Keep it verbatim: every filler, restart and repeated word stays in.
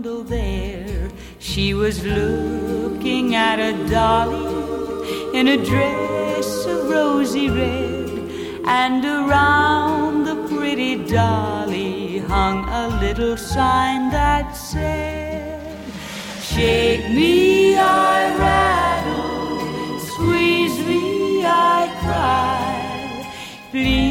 window there, she was looking at a dolly in a dress of rosy red, and around the pretty dolly hung a little sign that said, shake me, I rattle, squeeze me, I cry, please